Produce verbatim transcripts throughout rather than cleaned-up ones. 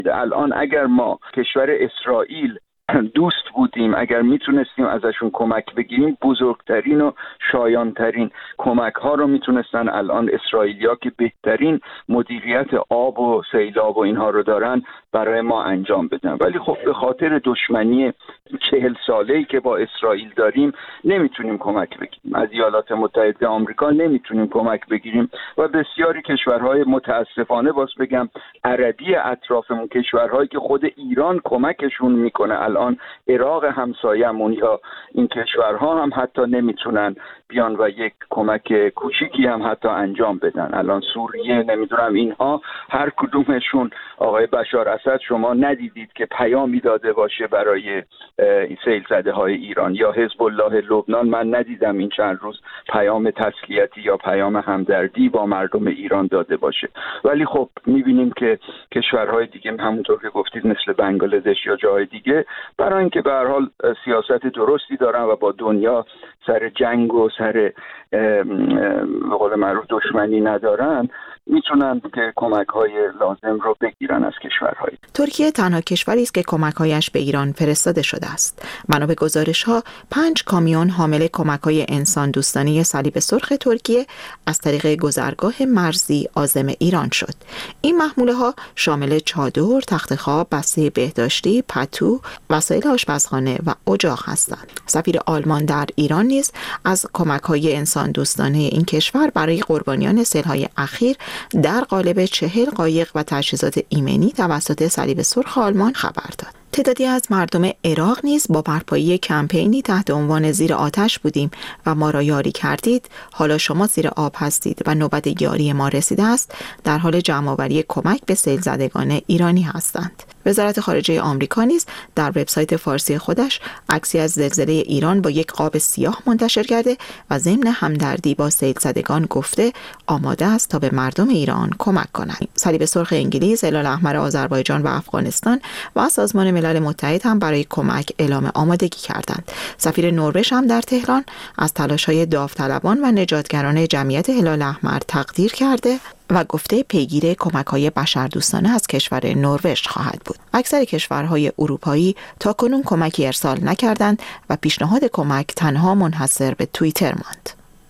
الان اگر ما کشور اسرائیل دوست بودیم، اگر میتونستیم ازشون کمک بگیریم، بزرگترین و شایانترین کمک ها رو میتونستن الان اسرائیلیا که بهترین مدیریت آب و سیلاب و اینها رو دارن برای ما انجام بدن. ولی خب به خاطر دشمنی چهل ساله‌ای که با اسرائیل داریم نمیتونیم کمک بگیریم. از ایالات متحده آمریکا نمیتونیم کمک بگیریم و بسیاری کشورهای متاسفانه باز بگم عربی اطرافمون، کشورهایی که خود ایران کمکشون میکنه، الان عراق همسایه‌مون یا این کشورها هم حتی نمیتونن بیان و یک کمک کوچیکی هم حتی انجام بدن. الان سوریه، نمیدونم اینها هر کدومشون، آقای بشار اسد شما ندیدید که پیامی داده باشه برای سیل زده های ایران، یا حزب الله لبنان من ندیدم این چند روز پیام تسلیتی یا پیام همدردی با مردم ایران داده باشه. ولی خب میبینیم که کشورهای دیگه همونطور که گفتید مثل بنگلادش یا جای دیگه برای اینکه به هر حال سیاست درستی دارن و با دنیا سر جنگ و سر به قول معروف دشمنی ندارن، میتونن که کمک‌های لازم رو بگیرن از کشورهای. ترکیه تنها کشوری است که کمک‌هایش به ایران فرستاده شده است. بنا به گزارش‌ها پنج کامیون حامل کمک‌های انسان دوستانه صلیب سرخ ترکیه از طریق گذرگاه مرزی عازم ایران شد. این محموله‌ها شامل چادر، تختخواب، بسته بهداشتی، پتو، وسایل آشپزخانه و اجاق هستند. سفیر آلمان در ایران نیز از کمک‌های انسان دوستانه این کشور برای قربانیان سیل‌های اخیر در قالب چهل قایق و تجهیزات ایمنی توسط صلیب سرخ آلمان خبر داد. تعدادی از مردم عراق نیز با برپایی کمپینی تحت عنوان زیر آتش بودیم و ما را یاری کردید، حالا شما زیر آب هستید و نوبت یاری ما رسیده است، در حال جمع‌آوری کمک به سیل زدگان ایرانی هستند. وزارت خارجه آمریکا نیز در وبسایت فارسی خودش عکسی از زلزله ایران با یک قاب سیاه منتشر کرده و ضمن همدردی با سیل زدگان گفته آماده است تا به مردم ایران کمک کند. صلیب سرخ انگلیس، هلال احمر آذربایجان و افغانستان و سازمان ملل متحد هم برای کمک اعلام آمادگی کردند. سفیر نروژ هم در تهران از تلاش‌های داوطلبان و نجاتگران جمعیت هلال احمر تقدیر کرده و گفته پیگیر کمک‌های بشردوستانه از کشور نروژ خواهد بود. اکثر کشورهای اروپایی تاکنون کمکی ارسال نکردند و پیشنهاد کمک تنها منحصر به توییتر ماند.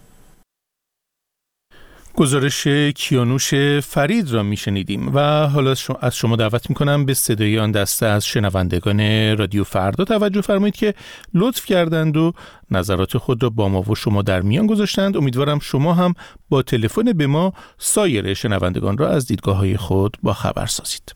گزارش کیانوش فرید را میشنیدیم و حالا از شما دعوت میکنم به صدای آن دسته از شنوندگان رادیو فردا توجه فرمایید که لطف کردند و نظرات خود را با ما و شما در میان گذاشتند. امیدوارم شما هم با تلفن به ما سایر شنوندگان را از دیدگاه‌های خود با خبر سازید.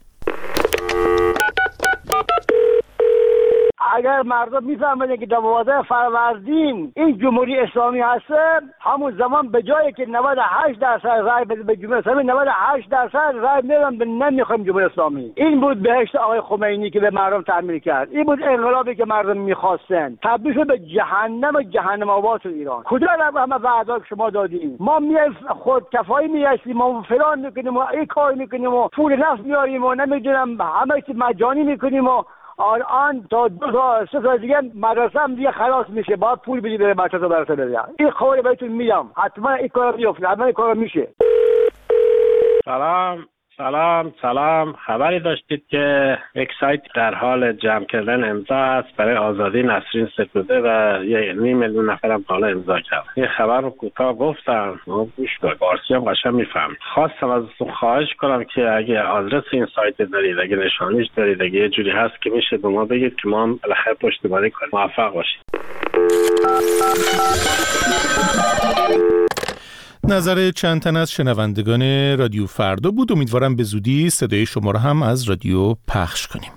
اگر مردم میفهمن که دوازده فروردین این جمهوری اسلامی هست، همون زمان به جایی که نود و هشت درصد رای بده به جمهوری اسلامی، نود و هشت درصد رای میدن به نمیخوایم جمهوری اسلامی. این بود بهشت آقای خمینی که به مردم تعمیر کرد. این بود انقلابی که مردم میخواستن. تبدیل شد به جهنم و جهنم آباد ایران. کجا همه وعده که شما دادین؟ ما میایم خودکفایی میهستیم، ما فلان میکنیم و این کار میکنیم و پول نفت میاریم و نمیدونم همه چیز مجانی میکنیم و الان تا دو تا سه سال دیگه مدرسه هم دیگه خلاص میشه، باید پول بدی بره بچه تا برسه بده. این خبری بهتون میگم، حتما این کار میفته، حتما این کار میشه. سلام سلام سلام. خبری داشتید که یک سایت در حال جمع کردن امضا است برای آزادی نسرین ستوده و یه نیم میلیون نفرم حالا امضا کرد. این خبر رو کوتاه گفتم، گوش کن، فارسی هم قشنگ میفهم. خواستم ازتون خواهش کنم که اگه آدرس این سایت دارید، اگه نشانیش دارید، اگه یه جوری هست که میشه به ما بگید که ما هم بالاخره پشتیبانی کنیم. موفق باشید. نظر چند تن از شنوندگان رادیو فردا بود. امیدوارم به زودی صدای شما را هم از رادیو پخش کنیم.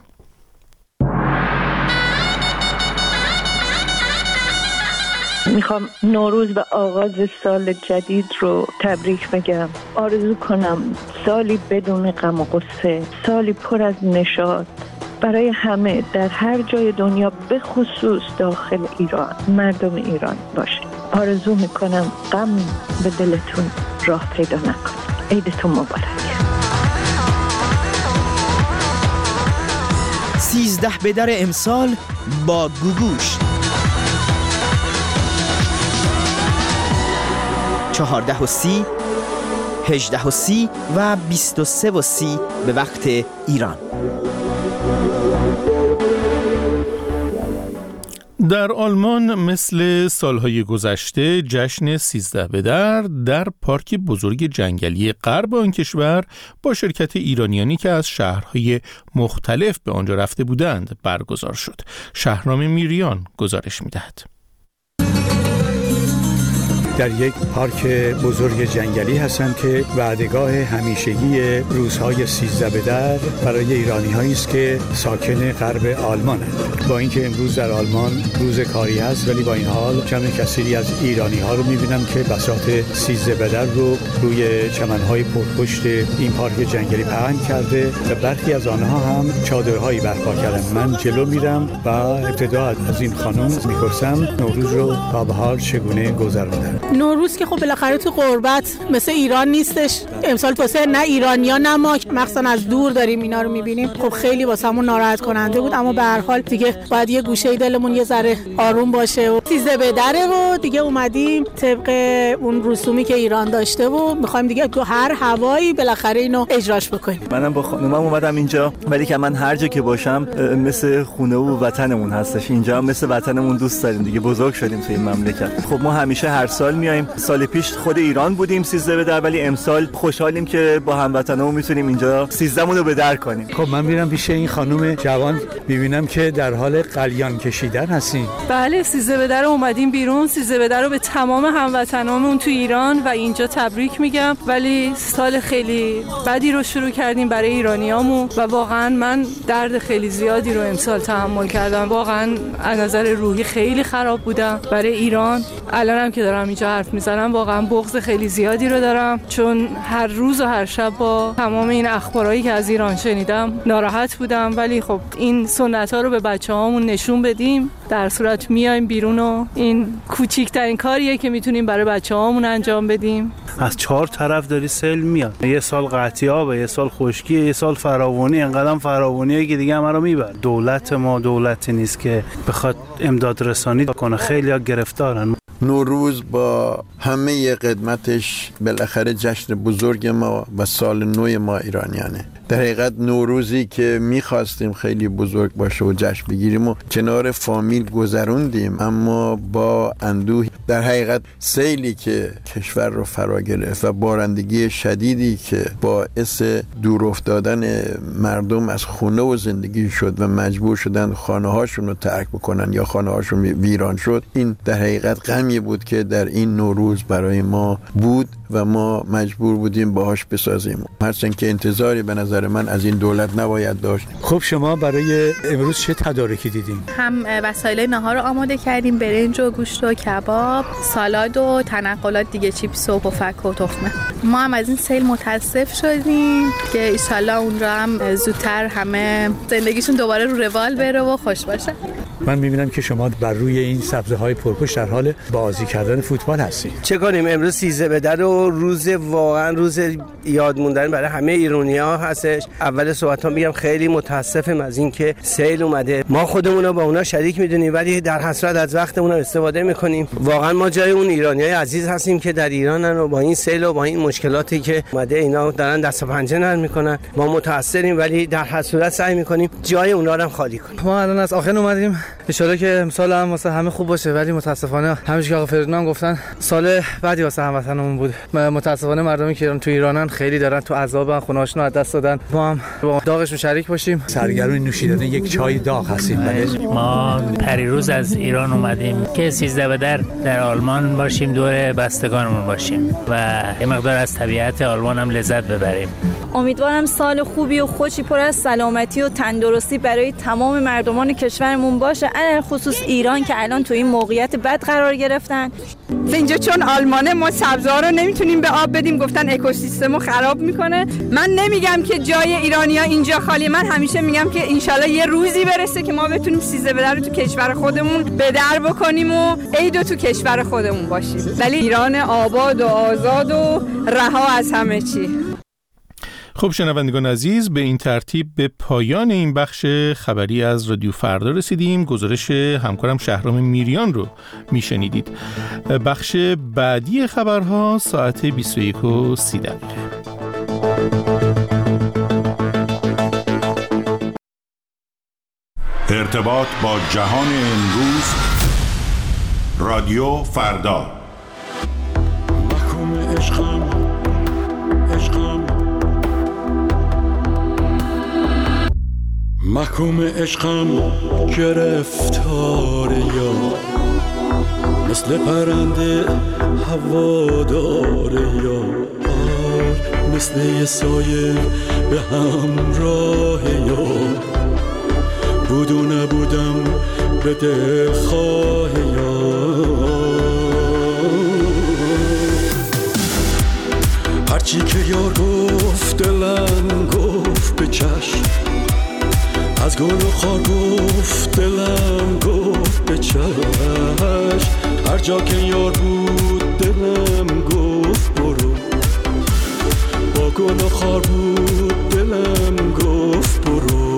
میخوام نوروز و آغاز سال جدید رو تبریک بگم. آرزو کنم سالی بدون غم و غصه، سالی پر از نشاط برای همه در هر جای دنیا، به خصوص داخل ایران، مردم ایران باشه. آرزو میکنم غم به دلتون راه پیدا نکنه. عیدتون مبارک. سیزده بدر امسال با گوگوش، چهارده و سی هجده و سی و بیست و سه و سی به وقت ایران. در آلمان مثل سالهای گذشته جشن سیزده بدر در پارک بزرگ جنگلی غرب آن کشور با شرکت ایرانیانی که از شهرهای مختلف به آنجا رفته بودند برگزار شد. شهرام میریان گزارش می‌دهد. در یک پارک بزرگ جنگلی هستم که وعدگاه همیشگی روزهای سیزده بدر برای ایرانی هایی است که ساکن غرب آلمان هستند. با اینکه امروز در آلمان روز کاری هست، ولی با این حال جمع کثیری از ایرانی ها رو میبینم که بساط سیزده بدر رو روی چمنهای پرپشت این پارک جنگلی پهن کرده و برخی از آنها هم چادرهایی برپا کردن. من جلو میرم و ابتدا از این خانم میپرسم نوروز رو تا به حال چگونه گذروندن. نوروز که خب بالاخره تو غربت مثل ایران نیستش. امسال واسه نه ایرانیا نه ما مخصوصا از دور داریم اینا رو میبینیم، خب خیلی واسمون ناراحت کننده بود، اما به هر حال دیگه باید یه گوشه دلمون یه ذره آروم باشه و سیزده بدره و دیگه اومدیم طبق اون رسومی که ایران داشته و میخوایم دیگه تو هر هوایی بالاخره اینو اجراش بکنیم. منم با خانومم اومدم اینجا، ولی که من هر جا که باشم مثل خونه و وطنمون هستش. اینجا مثل وطنمون دوست داریم دیگه، بزرگ شدیم تو این مملکت. خب ما همیشه هر سال میایم. سال پیش خود ایران بودیم سیزده بدر، ولی امسال خوشحالیم که با هموطنامون میتونیم اینجا سیزده مون رو بدر کنیم. خب من میرم پیش این خانم جوان، میبینم که در حال قلیان کشیدن هستین. بله، سیزده بدر رو اومدیم بیرون. سیزده بدر رو به تمام هموطنامون تو ایران و اینجا تبریک میگم، ولی سال خیلی بدی رو شروع کردیم برای ایرانیامون و واقعا من درد خیلی زیادی رو امسال تحمل کردم. واقعا از نظر روحی خیلی خراب بودم برای ایران. الانم که دارم اینجا حرف میزنم واقعا بغض خیلی زیادی رو دارم، چون هر روز و هر شب با تمام این اخبارایی که از ایران شنیدم ناراحت بودم. ولی خب این سنت ها رو به بچه هامون نشون بدیم، در صورت میایم بیرون و این کوچیکترین کاریه که میتونیم برای بچه هامون انجام بدیم. از چهار طرف داری سیل میاد، یه سال قحطیابه، یه سال خشکیه، یه سال فراوانی. انقدرم فراوانیه که دیگه همه رو میبره. دولت ما دولتی نیست که بخواد امداد رسانی کنه، خیلی ها گرفتارن. نوروز با همه قدمتش بالاخره جشن بزرگ ما و سال نو ما ایرانیانه. در حقیقت نوروزی که میخواستیم خیلی بزرگ باشه و جشن بگیریم و کنار فامیل گذروندیم، اما با اندوه. در حقیقت سیلی که کشور رو فرا گرفت و بارندگی شدیدی که باعث دور افتادن مردم از خونه و زندگی شد و مجبور شدن خانه هاشون رو ترک بکنن یا خانه هاشون ویران شد، این در حقیقت غمی بود که در این نوروز برای ما بود و ما مجبور بودیم باهاش بسازیم. هرچند که انتظاری به نظر من از این دولت نباید داشت. خب شما برای امروز چه تدارکی دیدیم؟ هم وسایل نهار رو آماده کردیم، برنج و گوشت و کباب، سالاد و تنقلات دیگه، چیپس و پفک و تخمه. ما هم از این سیل متاسف شدیم که ان شاءالله اون رو هم زودتر همه زندگیشون دوباره رو روال بره و خوش باشه. من میبینم که شما بر روی این سبزه های پرپشت در حال بازی کردن فوتبال هستید. چه کنیم؟ امروز سیزده بدر و روز واقعا روز یاد موندن برای همه ایرانی‌ها هستش. اول صحبتام میگم خیلی متاسفم از اینکه سیل اومده. ما خودمون رو با اونا شریک میدونیم، ولی در حسرت از وقتمون استفاده میکنیم. واقعا ما جای اون ایرانیای عزیز هستیم که در ایرانن و با این سیل و با این مشکلاتی که اومده اینا دارن دست و پنجه نرم میکنن. ما متأثریم، ولی در هر صورت سعی میکنیم جای اونا رو خالی کنیم. ما الان از آخر اومدیم، ان شاءالله که امسال هم واسه همه خوب باشه، ولی متاسفانه همیشه که آقا فردیناند گفتن سال بعدی واسه هموطنمون بود. متاسفانه مردمی که ایران تو ایرانن خیلی دارن تو عذابن، خونه‌هاشون رو از دست دادن. ما هم با داغش شریک باشیم. سرگرم نوشیدن یک چای داغ هستیم. ما پریروز از ایران اومدیم که سیزده بدر در آلمان باشیم، دور بستگانمون باشیم و یه مقدار از طبیعت آلمان هم لذت ببریم. امیدوارم سال خوبی و خوشی پر از سلامتی و تندرستی برای تمام مردمان کشورمون باشه، علاوه خصوص ایران که الان تو این موقعیت بد قرار گرفتن. اینجا چون آلمانه ما سبزا رو نمیتونیم به آب بدیم، گفتن اکوسیستمو خراب میکنه. من نمیگم که جای ایرانی‌ها اینجا خالی، من همیشه میگم که انشالله یه روزی برسه که ما بتونیم سیزده بدر رو تو کشور خودمون به در بکنیم و عیدو تو کشور خودمون باشیم، ولی ایران آباد و آزاد و رها از همه چی. خب شنوندگان عزیز، به این ترتیب به پایان این بخش خبری از رادیو فردا رسیدیم. گزارش همکارم شهرام میریان رو میشنیدید. بخش بعدی خبرها ساعت بیست و یک و سی دقیقه. ارتباط با جهان امروز، رادیو فردا. محکوم عشقم عشقم محکوم عشقم گرفتار یار، مثل پرنده هوادار یار، مثل یه سایه به همراه یار، بود و نبودم به دلخواه یار. هرچی که یار گفت دلم گفت به چشم، از گل و خار گفت دلم گفت به چشم، هر جا که یار بود دلم گفت برو، با گل و خار بود دلم گفت برو.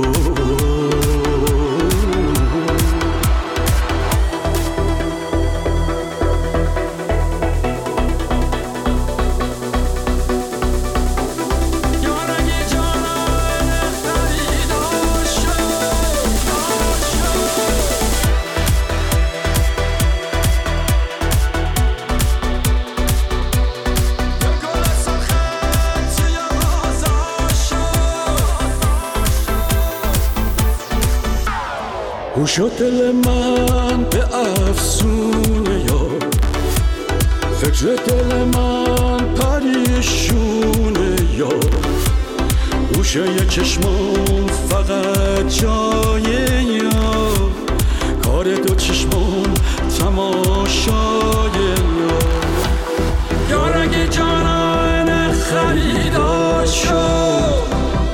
شد دل من به افسونه یار، فکر دل من پریشونه یار، گوشه چشمام فقط جای یار، کار دو چشمام تماشای یار. یار اگه جانان خریدار شد،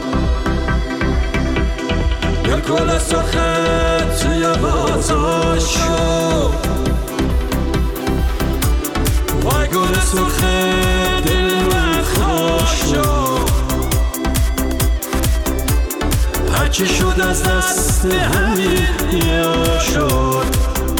یا گل سرخت توی بازار شد، وای گل سرخت دل من خوش شد، هرچی شد از دست همین یا شد.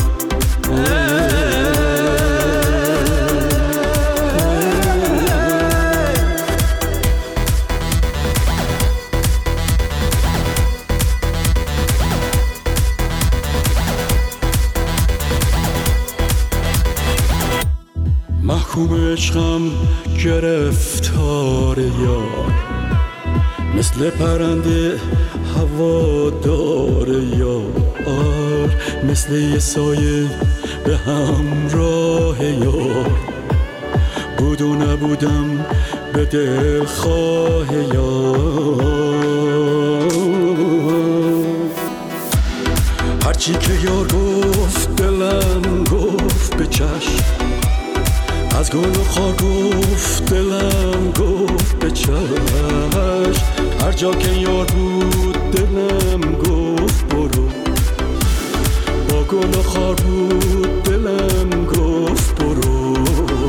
محکوم عشقم گرفتار یار، مثل پرنده هوادار یار، مثل یه سایه به همراه یار، بود و نبودم به دلخواه یار. هرچی که یار گفت دلم گفت به چشم، از گل و خار گفت دلم گفت به چشم، هر جا که یار بود دلم گفت برو، با گل و خار بود دلم گفت برو.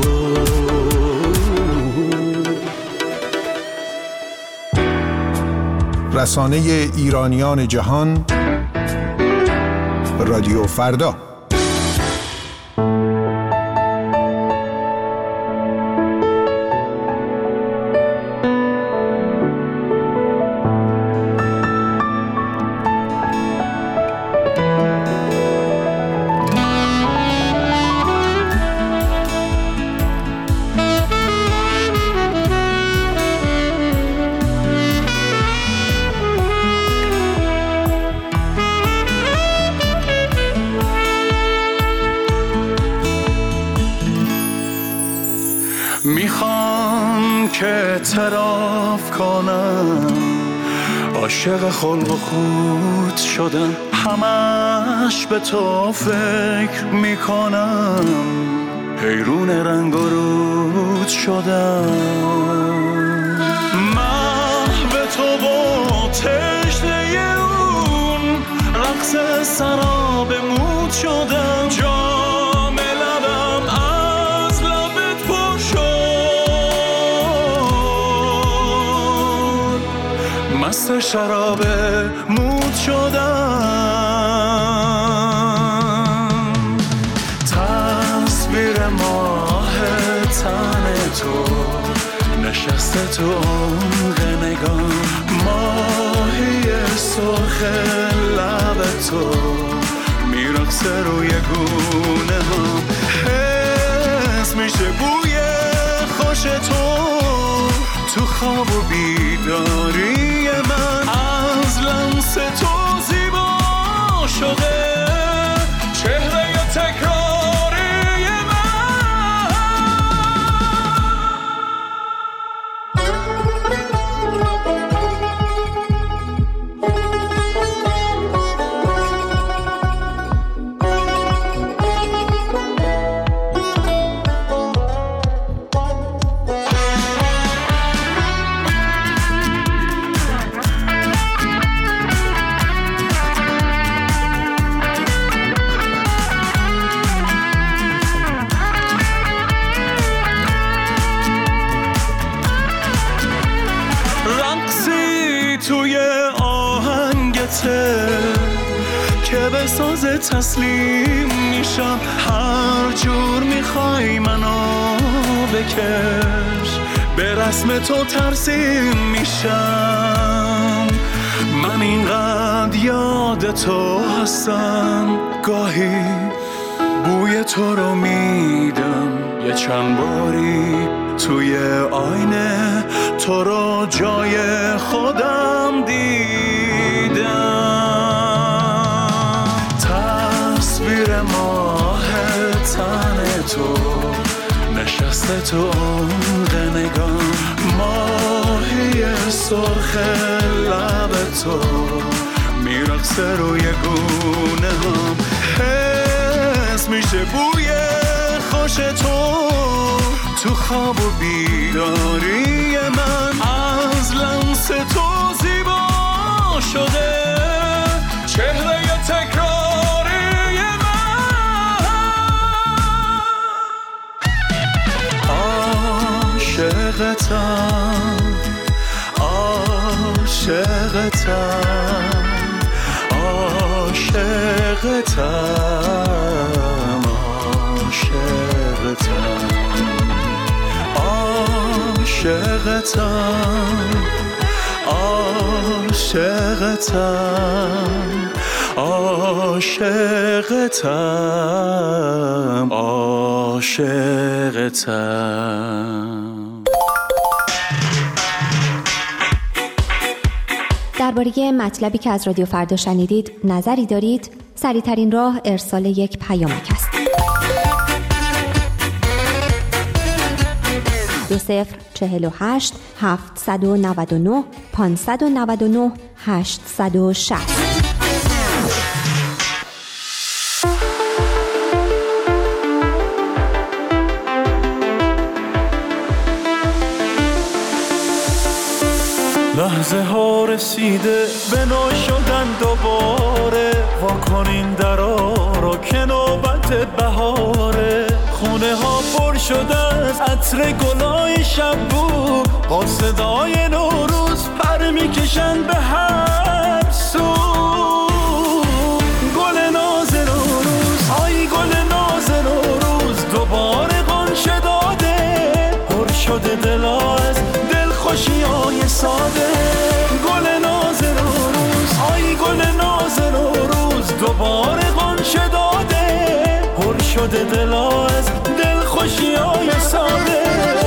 رسانه ایرانیان جهان، رادیو فردا. میخوام که اعتراف کنم عاشق خلق و خود شدم، همش به تو فکر میکنم، حیرون رنگ و رود شدم، محو تو با تشنه اون رقص سراب مود شدم، جام لبم از لبت پر شد، پر شراب مود شدم. تصویر ماه تن تو نشسته تو عمق نگاه، ماهی سرخ لب تو میرقصه روی گونه ها. حس میشه بوی خوش تو تو خواب و بیداری من، از لمس تو زیبا شده چهره تکراری که به ساز تسلیم میشم، هر جور میخوای منو بکش، به رسم تو ترسیم میشم. من اینقدر یاد تو هستم، گاهی بوی تو رو میدم، یه چند باری توی آینه تو رو جای خودم دیدم. تصویر ماه تن تو نشسته تو عمق نگاه، ماهی سرخ لب تو میرقصه روی گونه هم. حس میشه بوی خوش تو تو خواب و بیداری من، از لمس تو زیبا شده چهره تکراری من. عاشقتم عاشقتم عاشقتم عاشقتم عاشقتم عاشقتم. درباره مطلبی که از رادیو فردا شنیدید نظری دارید؟ سریع‌ترین راه ارسال یک پیامک است. دو صفر چهل و هشت هفتصد و نود و نه پانصد و نود و نه هشتصد و شصت. لحظه ها رسیده به نو شدن دوباره، واکنین درا رو که نوبت بهاره. خونه ها پر شده از عطر گلای شبو، با صدای نوروز پر میکشن به هر سو. گل ناز نوروز، آی گل ناز نوروز، دوباره غنچه داده، پر شده دلا از دلخوشی های ساده. گل ناز نوروز، آی گل ناز نوروز، دوباره غنچه داده، پر شده دلا از دلخوشی های ساده.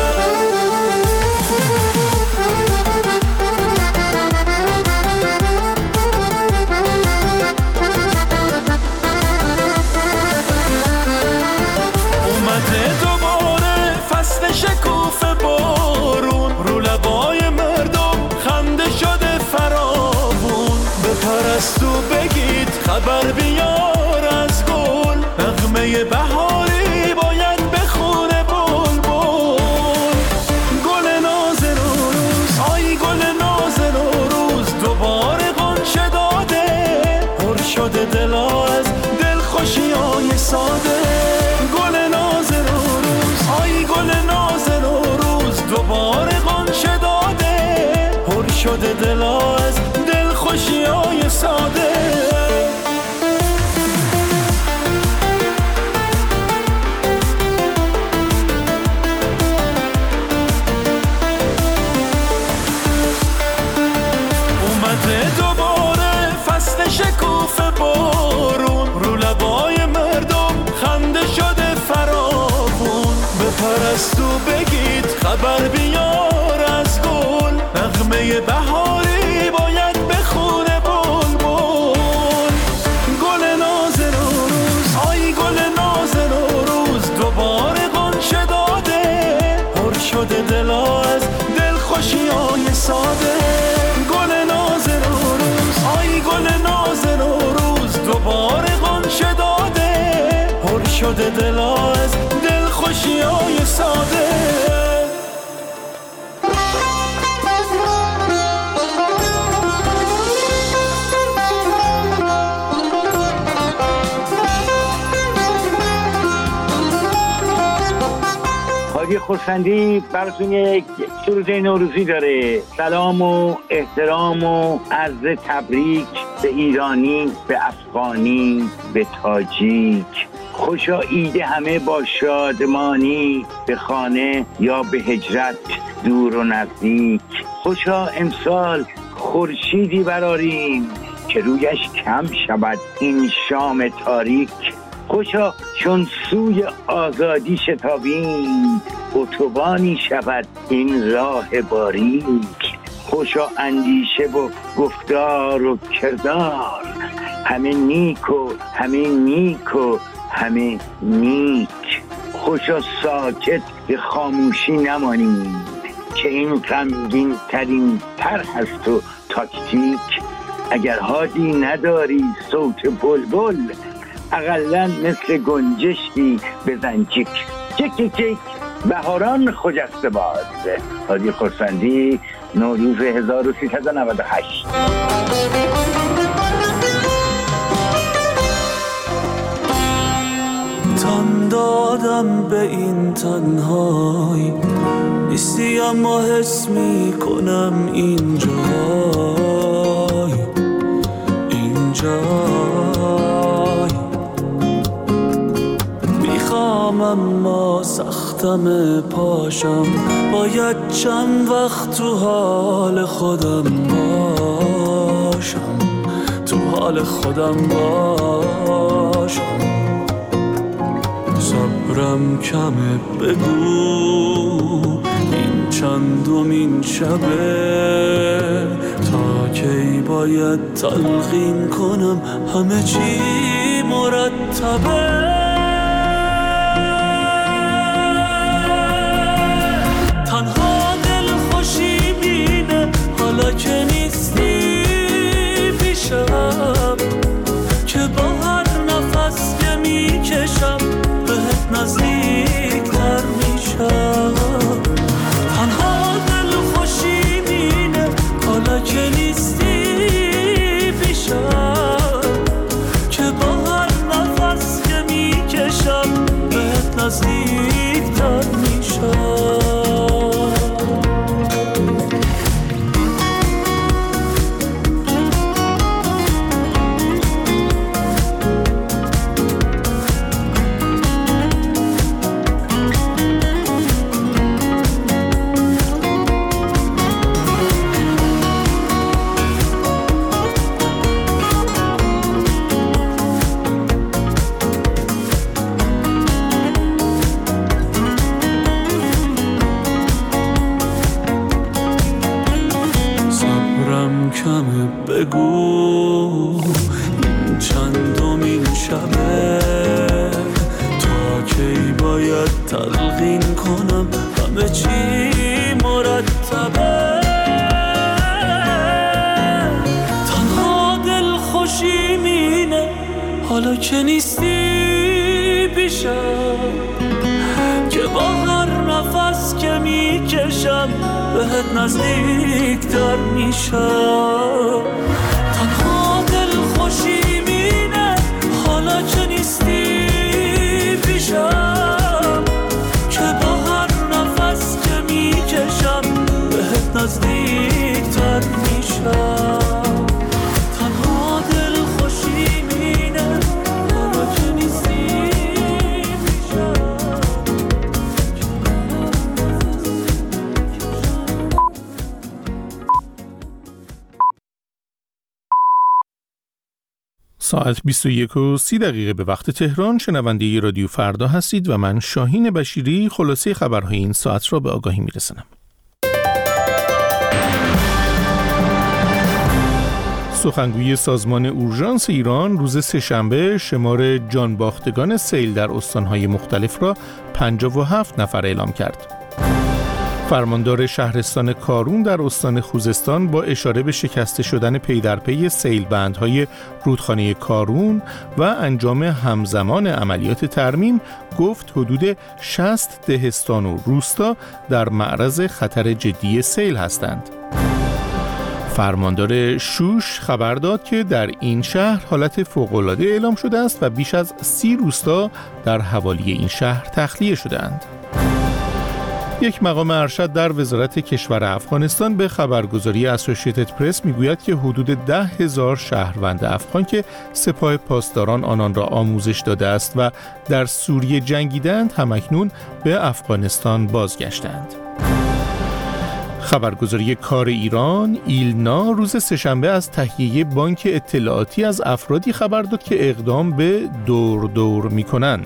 اومده دوباره فصل شکوفه بارون، رو لبای مردم خنده شده فراوون. بپرست و بگید خبر بیار از گل، نغمه بهاری باید بخونه بلبل. گل ناز نوروز، آی گل ناز نوروز، دوباره غنچه داده، پر شده دلا از دلخوشی های ساده. گل ناز نوروز، آی گل ناز نوروز، دوباره غنچه داده، پر شده دلا از ساده. گل ناز نوروز، آی گل ناز نوروز، دوباره غنچه داده، پر شده دل از دل خوشیای ساده. حاجی خورسندی براتون یک سروده نوروزی داره. سلام و احترام و عرض تبریک به ایرانی، به افغانی، به تاجیک. خوشا عید همه با شادمانی، به خانه یا به هجرت دور و نزدیک. خوشا امسال خورشیدی براریم که رویش کم شود این شام تاریک. خوشا چون سوی آزادی شتابیم، اتوبانی شود این راه باریک. خوشا اندیشه و گفتار و کردار، همه نیک و همه نیک و همه نیک. خوشا ساکت به خاموشی نمانیم که این غمگین ترین طرح است و تاکتیک. اگر حاجی نداری صوت بلبل، اقلن مثل گنجشکی بزن چیک چیک چیک چیک. بهاران خجسته باد. حاجی خورسندی، نوروز هزار و سیصد و نود و هشت. تن دادم به این تنهایی، نیستی اما حس می کنم اینجای اینجای. میخوام اما سختم پاشم، باید چند وقت تو حال خودم باشم، تو حال خودم باشم. صبرم کمه، بگو این چندمین شبه، تا کی باید تلقین کنم همه چی مرتبه. تنها دل خوشی بینه حالا که نیستی پیشم، که با هر نفس که میکشم بهت نزدیک‌تر میشم. تنها دل خوشی بینه حالا که نیستی پیشم، که با هر نفس که میکشم بهت نزدیک‌تر میشم. بگو این چندمین شبه، تا کی باید تلقین کنم همه چی مرتبه. تنها دل خوشی مینه حالا که نیستی پیشم، که با هر نفس که میکشم بهت نزدیک‌تر میشم. تنها دل خوشی مینه حالا که نیستی پیشم، که با هر نفس که میکشم بهت نزدیک‌تر میشم. تنها دل خوشی مینه حالا که نیستی پیشم. ساعت بیست و یک و سی دقیقه به وقت تهران. شنونده رادیو فردا هستید و من شاهین بشیری خلاصه خبرهای این ساعت را به آگاهی میرسانم. سخنگوی سازمان اورژانس ایران روز سه‌شنبه شمار جانباختگان سیل در استانهای مختلف را پنجاه و هفت نفر اعلام کرد. فرماندار شهرستان کارون در استان خوزستان با اشاره به شکسته شدن پی در پی سیلبندهای رودخانه کارون و انجام همزمان عملیات ترمیم گفت حدود شصت دهستان و روستا در معرض خطر جدی سیل هستند. فرماندار شوش خبر داد که در این شهر حالت فوق‌العاده اعلام شده است و بیش از سی روستا در حوالی این شهر تخلیه شده‌اند. یک مقام ارشد در وزارت کشور افغانستان به خبرگزاری اسوسییتد پرس میگوید که حدود ده هزار شهروند افغان که سپاه پاسداران آنان را آموزش داده است و در سوریه جنگیدند همکنون به افغانستان بازگشتند. خبرگزاری کار ایران ایلنا روز سه‌شنبه از تهیه بانک اطلاعاتی از افرادی خبر داد که اقدام به دور دور می کنند.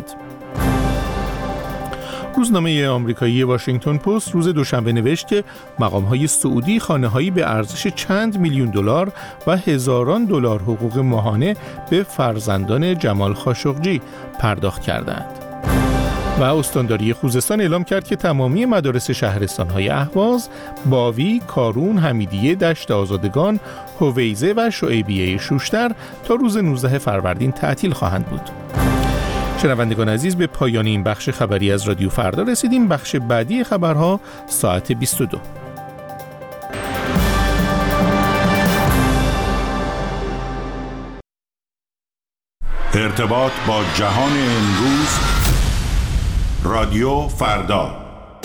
روزنامه آمریکایی واشنگتن پست روز دوشنبه نوشت که مقام‌های سعودی خانه‌هایی به ارزش چند میلیون دلار و هزاران دلار حقوق ماهانه به فرزندان جمال خاشقجی پرداخت کردند. و استانداری خوزستان اعلام کرد که تمامی مدارس شهرستان‌های اهواز، باوی، کارون، حمیدیه، دشت آزادگان، هویزه و شعیبیه شوشتر تا روز نوزدهم فروردین تعطیل خواهند بود. شنوندگان عزیز، به پایان این بخش خبری از رادیو فردا رسیدیم. بخش بعدی خبرها ساعت بیست و دو. ارتباط با جهان امروز، رادیو فردا.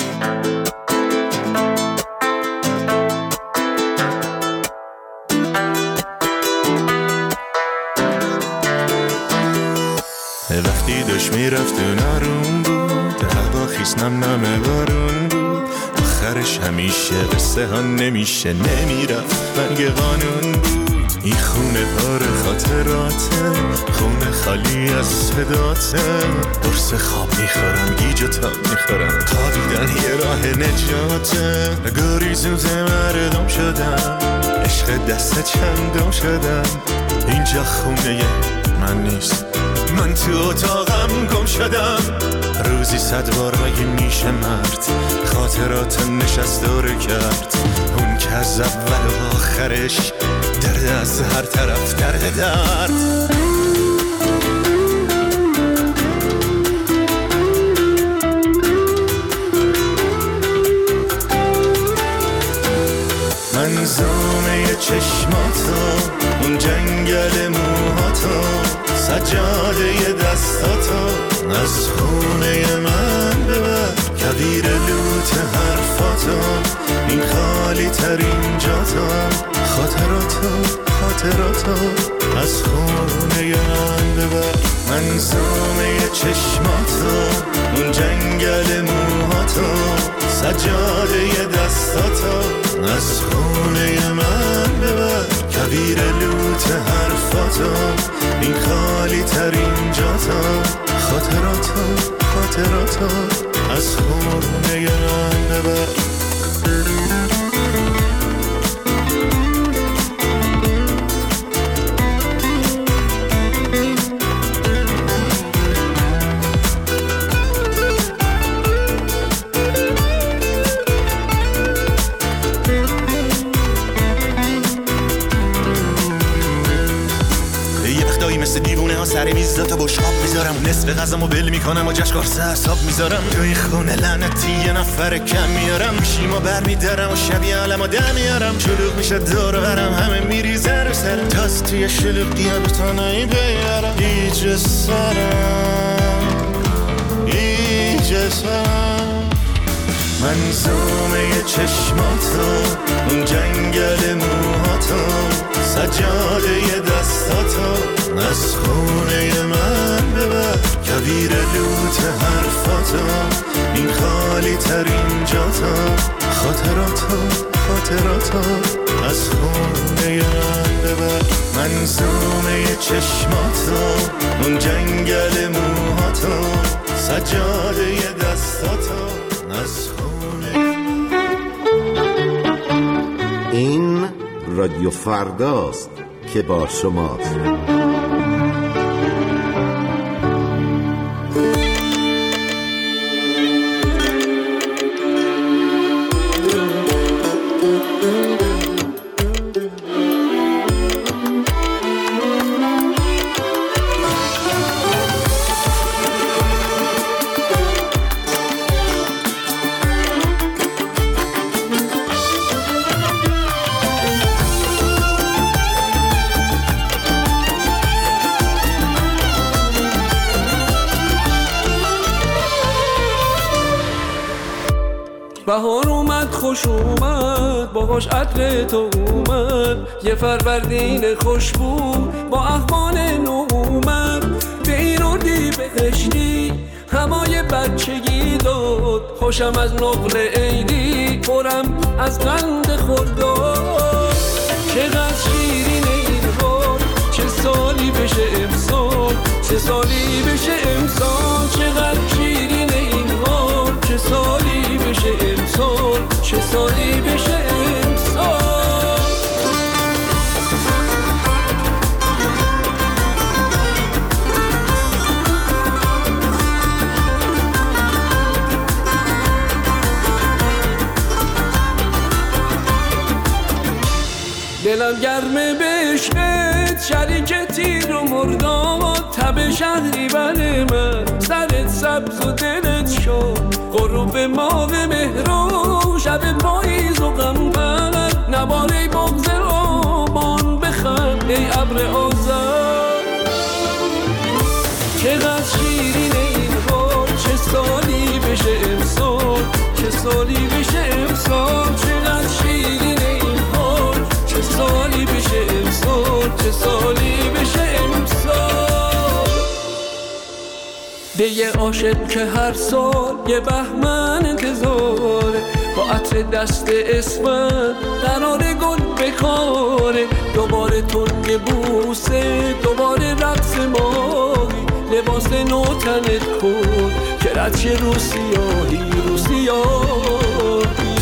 وقتی داشت میرفت و نارون بود، هوا خیس نم نم بارون بود، آخرش همیشه قصه ها نمیشه نمیرفت رنگ قانون بود. این خونه پر خاطراته، خونه خالی از صداته، قرص خواب میخورم گیج و تاب میخورم، خوابیدن یه راه نجاته. گریزوز مردم شدم، عشق دست چندم شدم، اینجا خونه من نیست، من تو اتاقم گم شدم. روزی صد بار مگه میشه مرد خاطرات نشست داره کرد، اون که از اول و آخرش درد از هر طرف درد درد. منظومه چشماتو، اون جنگل موهاتو، سجاده دستاتو از خونه من ببر، کویر لوت حرفاتو، این خالی ترین جاتو، خاطراتو خاطراتو از خونه من ببر. منظومه چشماتو، اون جنگل موهاتو، سجاده دستاتو از خونه من ببر، کویر لوت حرفاتو، این خالی ترین جاتو، خاطراتو خاطراتو از خونه من ببر. سر میز تا بشقاب میذارم، نصف غذامو بل میکنم و جشکار سرساب میذارم، تو این خونه لعنتی یه نفر کم میارم، شیما بر میدارم و شبیه عالمو در میارم، شلوغ میشه دور برم همه میریزن رو سرم، تاز توی شلوغ دیابتا نایی بیارم، ایجه سرم ایجه سرم. منظومه چشماتو، اون جنگل موهاتو، سجاده دستاتو از خونه من ببر، کویر لوت حرفاتو، این خالی ترین جاتو، خاطراتو خاطراتو از خونه من ببر. منظومه چشماتو، اون جنگل موهاتو، سجاده دستاتو از خونه. این رادیو فرداست که با شماست. بهار اومد خوش اومد باهاش عطر تو اومد یه فروردین خوشبو با احوال نو اومد به این اردی بهشتی هوای بچگی داد خوشم از نقل عیدی پرم از قند خرداد چقدر شیرین این حال چه سالی بشه امسال چه سالی بشه امسال چقدر شیرین این حال چه سالی بشه امسال چه سالی بشه امسال دلم گرمه بهشت شریک تیر و مرداد تب شهری بر من سرت سبز و دلت شد غروب ماه مهرو شب پاییز و غمبر نباره بغض آبان بخند ای ابر آذر چقدر شیرین این حال چه سالی بشه امسال چه سالی بشه امسال چقدر شیرین این حال چه سالی بشه امسال چه سالی بشه امسال دیگه عاشق که هر سال یه بهمن انتظاره با عطر دست اسمن قرار گل بکاره دوباره تنگ بوسه دوباره رقص ماهی لباس نو تنت کن که رد شه رو سیاهی رو سیاهی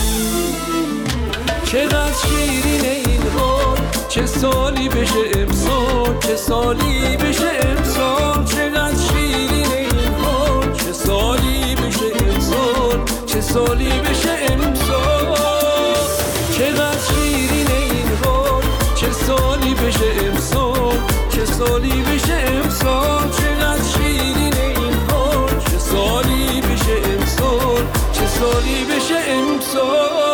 چقدر شیرین این حال چه سالی بشه امسال چه سالی بشه امسال چقدر شیرین این حال چه سالی بشه امسال چه سالی بشه امسال چقدر شیرین این حال چه سالی بشه امسال چه سالی بشه امسال چقدر شیرین این حال چه سالی بشه امسال چه سالی بشه امسال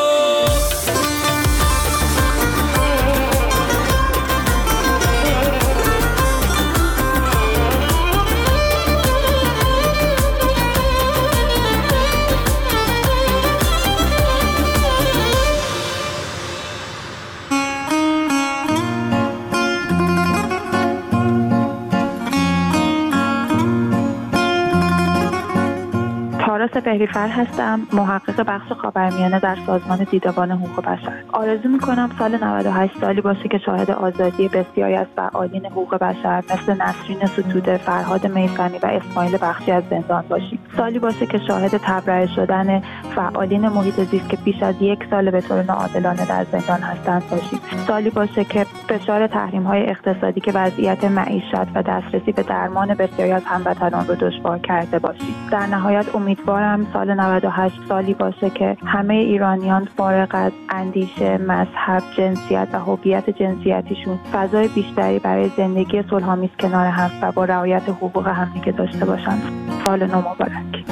سپهری‌فر هستم، محقق بخش خاورمیانه در سازمان دیدبان حقوق بشر. آرزو می‌کنم سال نود و هشت سالی باشه که شاهد آزادی بسیاری از فعالین حقوق بشر مثل نسرین ستوده، فرهاد میثمی و اسماعیل بخشی از زندان باشیم. سالی باشه که شاهد تبرئه شدن فعالین محیط زیست که بیش از یک سال به طور ناعادلانه در زندان هستند باشیم. سالی باشه که فشار تحریم‌های اقتصادی که وضعیت معیشت و دسترسی به درمان بسیاری از هموطنان رو دشوار کرده باشیم. در نهایت امیدوارم سال نود و هشت سالی باشه که همه ایرانیان فارغ از اندیشه، مذهب، جنسیت و هویت جنسیتیشون فضای بیشتری برای زندگی صلح‌آمیز کنار هم و با رعایت حقوق همدیگه داشته باشن. سال نو مبارک.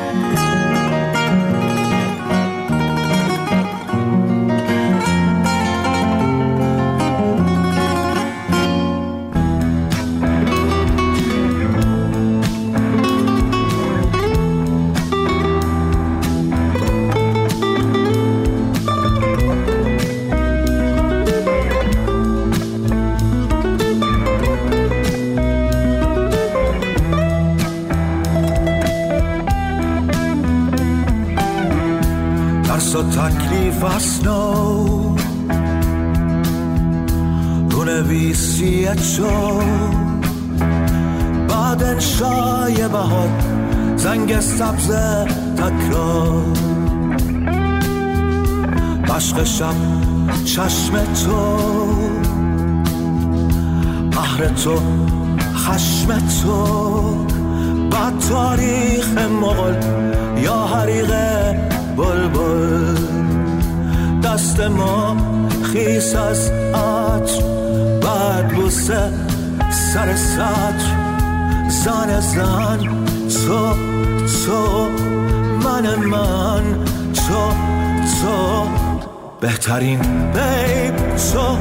تکلیف اسنا رو نویسیت شد بعد انشای بهار زنگ سبز تکرار عشق شب چشم تو قهر تو خشم تو بعد تاریخ مغل یا حریق بلبل دست ما خیس از عطر بعد بوسه سر سطر زن زن تو تو من من تو تو بهترین بیب تو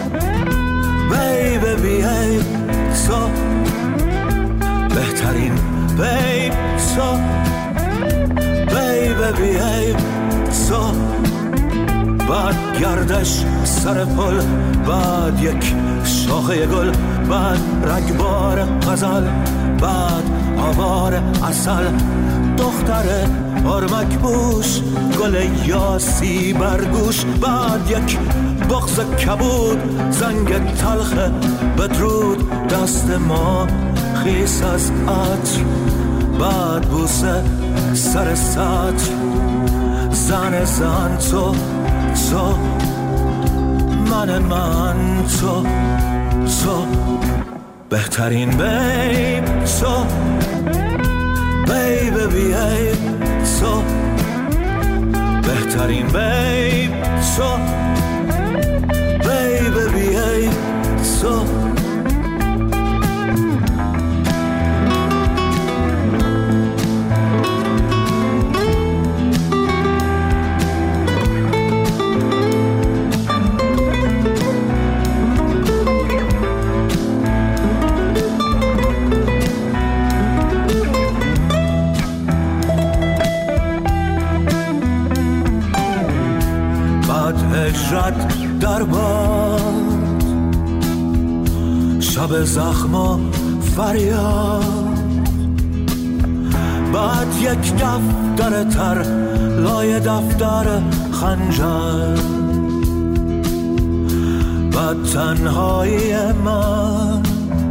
بیب بیب تو بهترین بیب تو بیب بیب تو گردش سر پل، بعد یک شاخه گل، بعد رگبار غزل، بعد آوار عسل، دختر آرمک بوش، گل یاسی برگوش، بعد یک بغض کبود، زنگ تلخ بدرود، دست ما خیس از عطر، بعد بوسه سر سطر، زن زن تو تو من من تو تو بهترین بیب تو بیب بیب تو بهترین بیب تو بیب بیب تو هجرت در باد، شب زخم و فریاد، بعد یک دفتر تر لای دفتر خنجر، بعد تنهایی من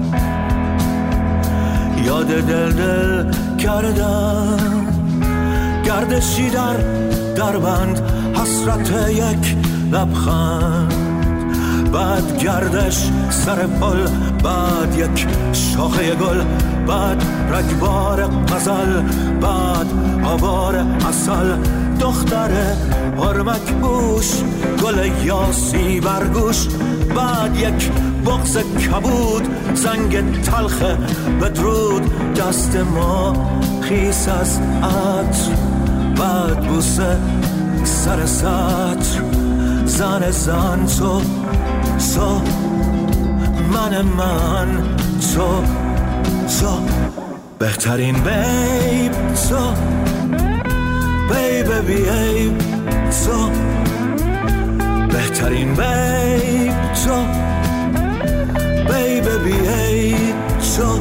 یاد دل دل کردم، گردشی در دربند، حسرت یک لبخند، بعد گردش سر پل، بعد یک شاخه گل، بعد رگبار غزل، بعد آوار عسل، دختر آرمک بوش، گل یاسی برگوش، بعد یک بغض کبود، زنگ تلخ بدرود، دست ما خیس از عطر، بعد بوسه سر سطر، زن زن تو تو من من تو تو بهترین بیب تو بیب بیب تو بهترین بیب تو بیب بیب تو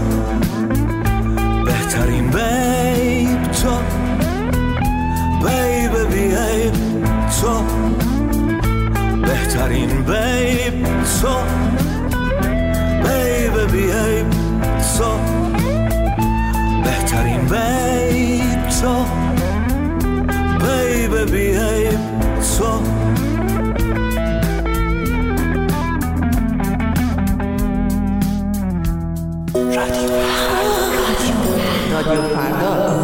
بهترین بیب تو بیب بیب تو بهترین بیب تو بیب بیب تو بهترین بیب تو بیب بیب تو رادیو فردا.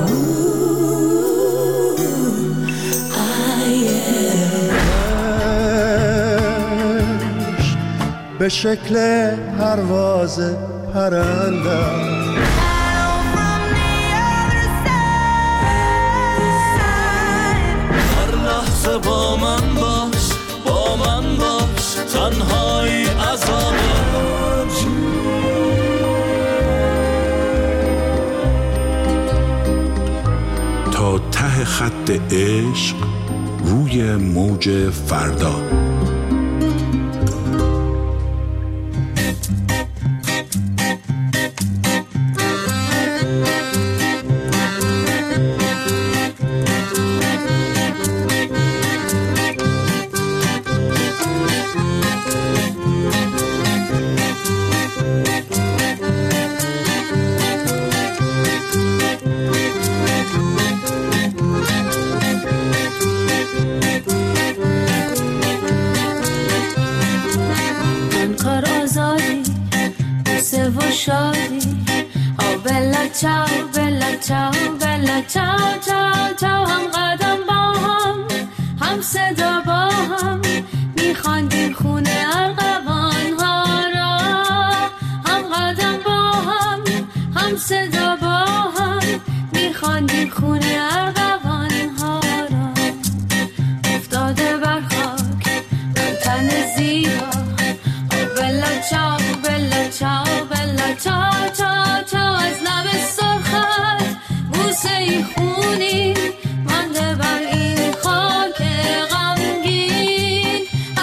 به شکل پرواز پرنده هر لحظه با من باش، با من باش، تنهایی عذابه. تا ته خط عشق روی موج فردا. چاو بلا چاو بلا چاو چاو چاو هم قدم با هم هم صدا با هم میخواندیم خونه ارغوان ها را هم قدم با هم هم صدا با هم میخواندیم خونه ارغوان ها را افتاده بر خاک من تن زیبا بلا چاو بلا چاو بلا چاو چاو چاو از لب سرخت بوسه ای خونی مانده بر این خاک غمگین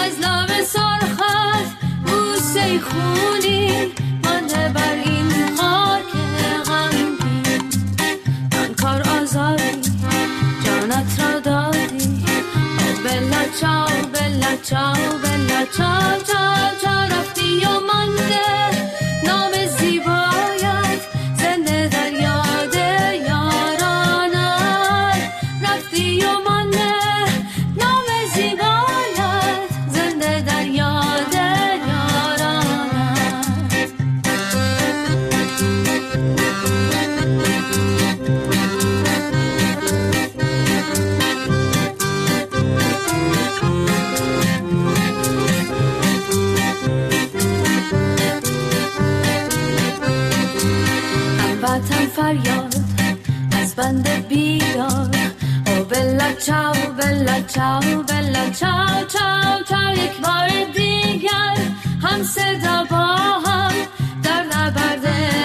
وطن فریاد از بند بیدار. او بلا چاو بلا چاو بلا چاو چاو چاو یک بار دیگر هم صدا با هم در نبرد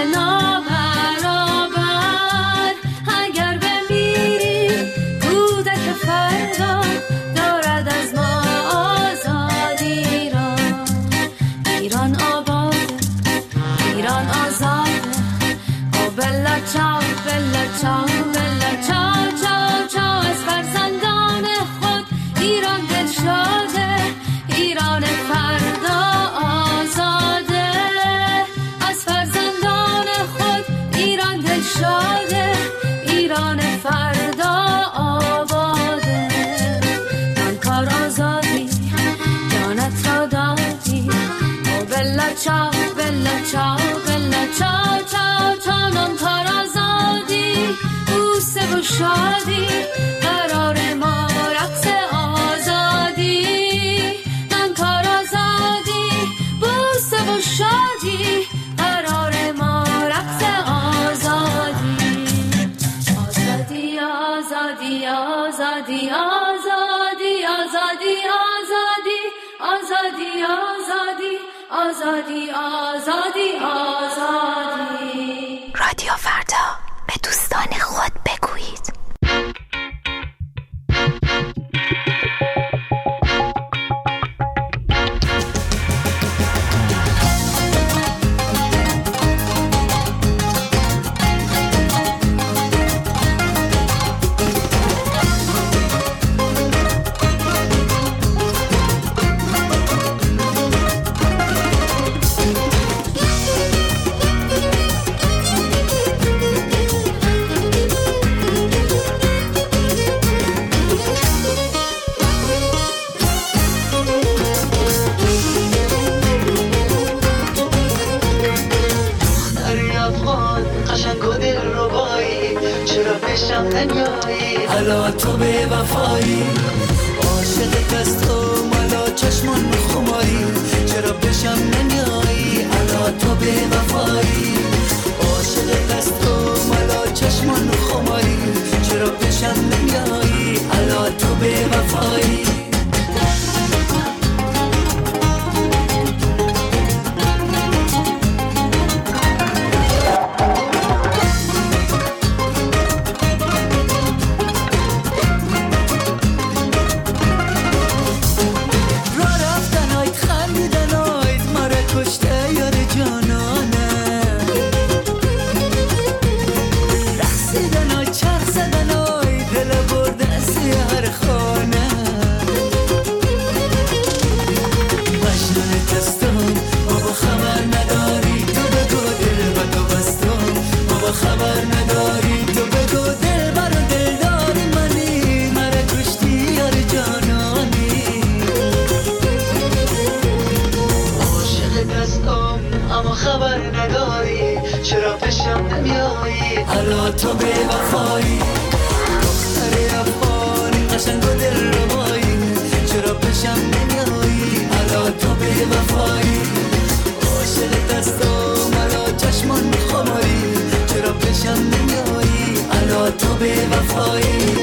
نابرابر. اگر بمیریم کودک فردا دارد از ما آزادی را. ایران آباد ایران آزاده. او بلا چاو بلا چاو بلا چاو چاو چاو از فرزندان خود ایران دل شاده. ایران فردا آزاده. از فرزندان خود ایران دل شاده. ایران فردا آباده. من کار آزادی جانت را دادی. او بلا چاو بلا چاو بلا چاو چاو چاو من کار آزادی بوسه و شادی قرار ما رقص آزادی. من کار آزادی بوسه و شادی قرار ما رقص آزادی. آزادی آزادی آزادی آزادی آزادی آزادی آزادی آزادی آزادی آزادی. رادیو فردا، به دوستان خود بگویید. حالا تو به وفایی عاشقت از تو مالا چشمان خماری. چرا بشم نمیایی حالا تو به وفایی عاشقت از تو مالا چشمان خماری. چرا بشم نمیایی حالا تو به وفایی. حالا تو به وفایی دختر افغانی قشنگ و دل ربایی. چرا بشم نمیایی حالا تو به وفایی عاشقت از تو مرا چشمان خماری. چرا بشم نمیایی حالا تو به وفایی.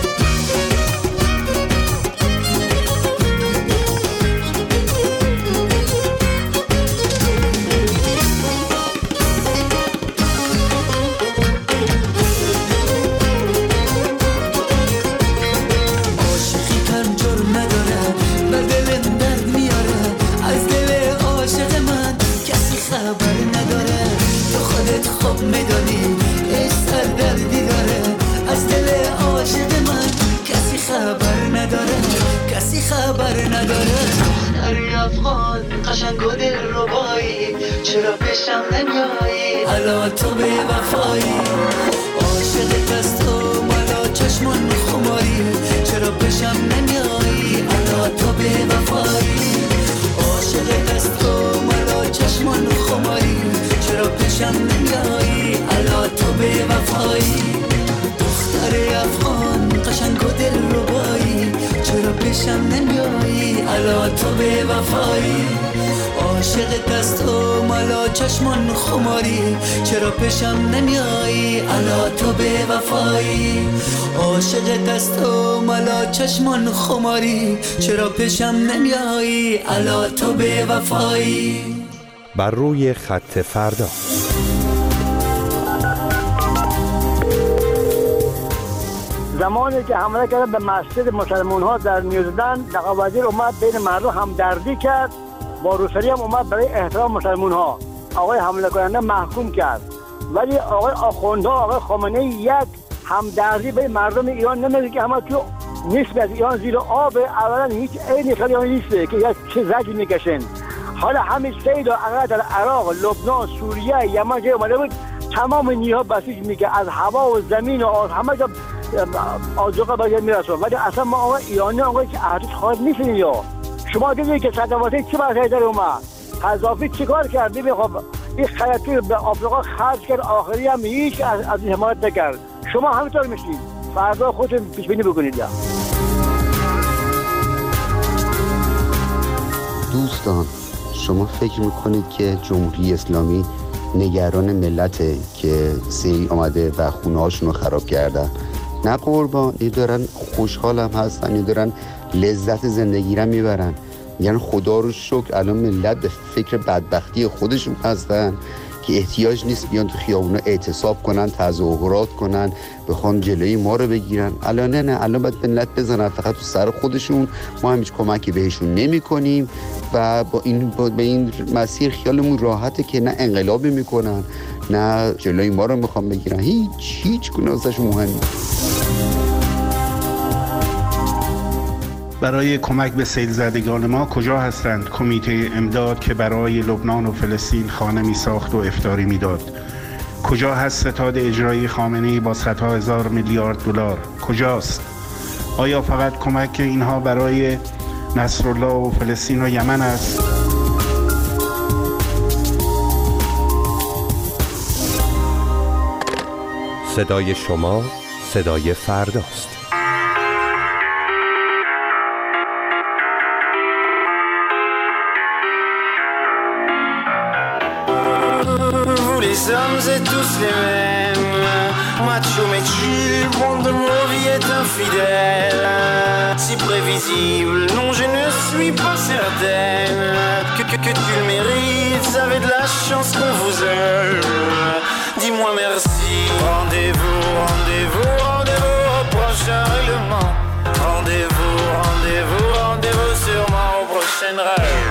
چرا بشم نمیایی حالا تو به وفایی عاشقت از تو مالا چشمان خماری. چرا بشم نمیایی حالا تو به وفایی عاشقت از تو مالا چشمان خماری. چرا بشم نمیایی حالا تو به وفایی دختر افغان قشنگ و دل ربایی. چرا بشم پیشم نمیایی الا تو به وفایی عاشق دست و مالا چشمان خماری چرا پیشم نمیایی الا تو به وفایی عاشق دست و مالا چشمان خماری چرا پیشم نمیایی الا تو به وفایی. بر روی خط فردا. زمانی که حمله کردن به مسجد مسلمان ها در نیوزلند، نقاب وزیر اومد بین مردم همدردی کرد، با روسری هم اومد برای احترام مسلمان ها آقای حمله کننده محکوم کرد. ولی آقای آخوندها، آقای خامنه‌ای یک همدردی به مردم ایران نمیده که همه تو نسبت از ایران زیر آب. اولا هیچ عینی خیلی نیسته که یک چه زجی میکشن. حالا همین سیل و اگر در عراق، لبنان، سوریه، یمن جای اومده بود تمام نیها بسیج میگه از هوا و زمین و آز همه جا آزوقه باید میرسون. ولی اصلا ما آقای ایرانی آقای که احدود خواهد نیستیم. یا شما دیدید که صدواتی چی برای در اومد؟ قذافی چی کار کرد؟ ببین خب این خیاطی به آفریقا خرج کرد، آخری هم هیچ از, از این حمایت نکرد. شما همینطور میشید، فردا خودتون پیش بینی بکنید. یا دوستان، شما فکر میکنید که جمهوری اسلامی نگران ملته که سیل آمده و خونه هاشون رو خراب کردن؟ نه قربان، این دارن خوشحال هم هستن، این دارن لذت زندگی رو میبرن. یعنی خدا رو شکر الان ملت به فکر بدبختی خودشون هستن که احتیاج نیست بیان تو خیابونا اعتصاب کنن، تظاهرات کنن، بخوان جلوی ما رو بگیرن. الان نه نه الان باید ملت بزنن فقط تو سر خودشون. ما هم هیچ کمکی بهشون نمی کنیم و با این با به این مسیر خیالمون راحته که نه انقلابی میکنن نه جلوی ما رو میخوان بگیرن. هیچ هیچ گونه ازش مهم نیست. برای کمک به سیل زدگان ما کجا هستند کمیته امداد که برای لبنان و فلسطین خانه می ساخت و افطاری می داد؟ کجا هست ستاد اجرایی خامنه‌ای با صدها هزار میلیارد دلار؟ کجاست؟ آیا فقط کمک اینها برای نصرالله و فلسطین و یمن است؟ صدای شما صدای فرداست. Les hommes et tous les mêmes, macho mais chill, monde de nos vies est infidèle, si prévisible, non je ne suis pas certaine que, que, que tu le mérites, vous avez de la chance qu'on vous aime, dis-moi merci. Rendez-vous, rendez-vous, rendez-vous au prochain règlement, rendez-vous, rendez-vous, rendez-vous sûrement au prochain rêve.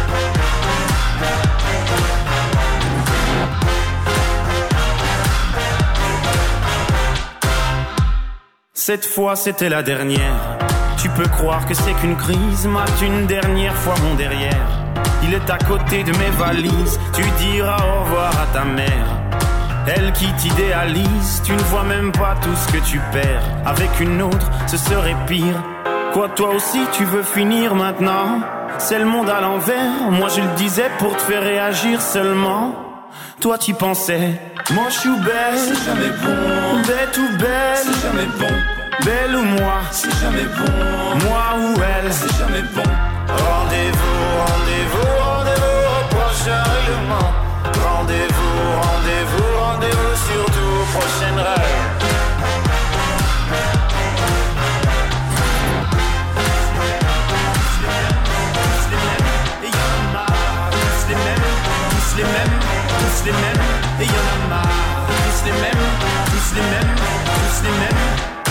Cette fois c'était la dernière. Tu peux croire que c'est qu'une crise, mate une dernière fois mon derrière. Il est à côté de mes valises, tu diras au revoir à ta mère. Elle qui t'idéalise, tu ne vois même pas tout ce que tu perds. Avec une autre, ce serait pire. Quoi, toi aussi tu veux finir maintenant? C'est le monde à l'envers, moi je le disais pour te faire réagir seulement. Toi tu pensais, moi je suis belle, c'est jamais bon. Bête ou belle, c'est jamais bon. Belle ou moi, c'est jamais bon. Moi ou elle, c'est jamais bon. Rendez-vous, rendez-vous, rendez-vous au prochain règlement. Rendez-vous, rendez-vous, rendez-vous surtout au prochain rêve. Tous les mêmes, tous les mêmes, et y'en a marre. Tous les mêmes, tous les mêmes, tous les mêmes.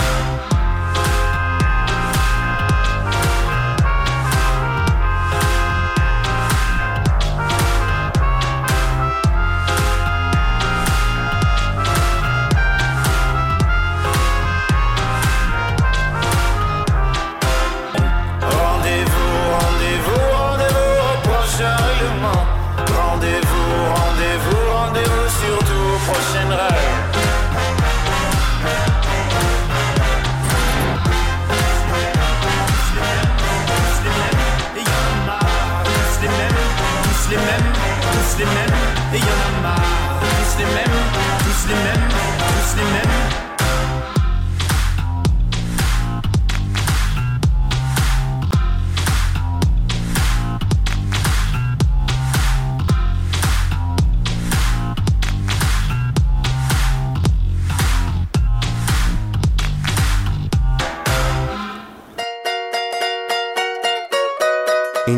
Rendez-vous, rendez-vous, rendez-vous au prochain règlement. Rendez-vous, rendez-vous, rendez-vous surtout au prochain rêve. Tous les mêmes, tous les mêmes, tous les mêmes, et y'en a marre. Tous les mêmes, tous les mêmes, tous les mêmes.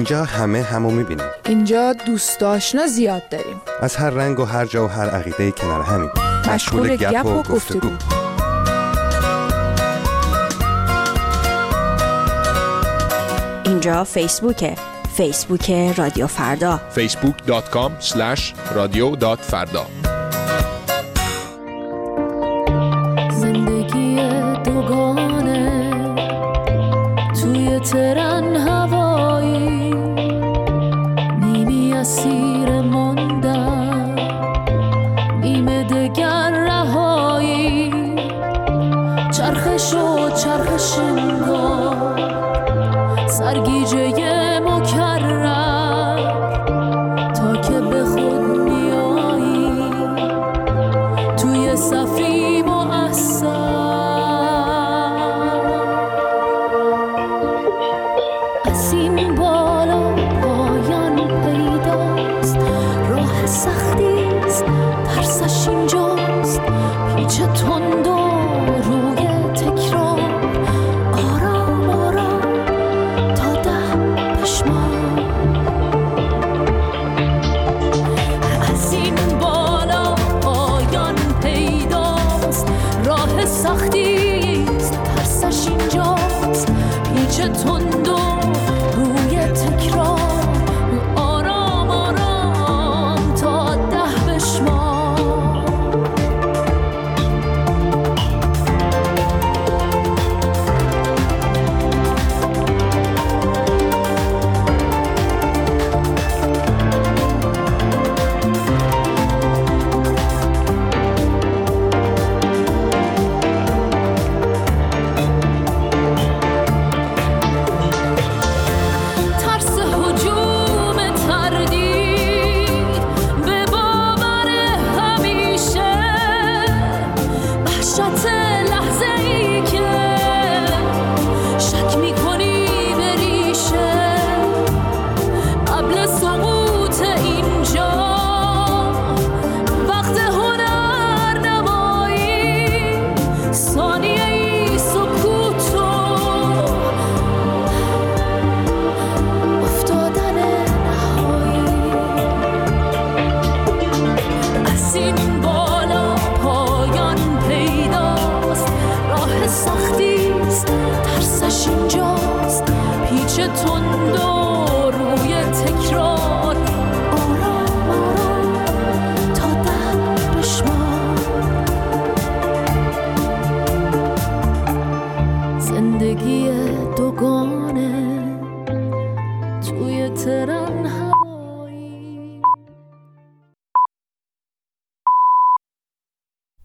اینجا همه همو میبینیم. اینجا دوست آشنا زیاد داریم. از هر رنگ و هر جا و هر عقیده کنار همین. مشغول گپ و گفتگو. اینجا فیسبوکه. فیسبوک رادیو فردا. فیسبوک دات کام اسلش رادیو دات فردا. زندگی دوگانه توی ترن هوایی، نیمی اسیر ماندن نیمه دگر رهایی، چرخش و چرخش انگار سرگیجه مکرر، تا که به خود میایی توی صفی مؤثر. از این بالا پایان پیداست، راه سختیست ترسش اینجاست، پیچ تند و روی تکرار، آرام آرام تا ده پشمان. از این بالا پایان پیداست، راه سختیست ترسش اینجاست، پیچ تند و روی تکرار، آرام آرام تا ده بشمار. ترس هجوم تردید به باور همیشه، وحشت لحظه ای که شک میکنی به ریشه، قبل سقوط اینجا وقت هنر نمایی، ثانیه ای سکوت و افتادن نهایی. از این بالا پایان پیداست، راه سختیست ترسش اینجاست، پیچ تند و